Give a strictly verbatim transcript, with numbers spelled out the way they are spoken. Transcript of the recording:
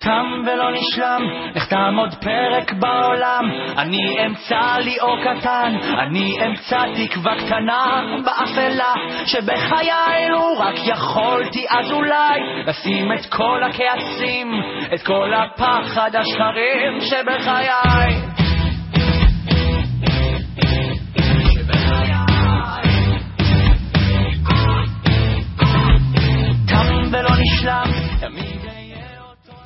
תם ולא נשלם, נחתם עוד פרק בעולם. אני אמצא לי אור קטן, אני אמצא תקווה קטנה באפלה שבחיי, לו רק יכולתי אז אולי לשים את כל הכעסים, את כל הפחד השקרים שבחיי.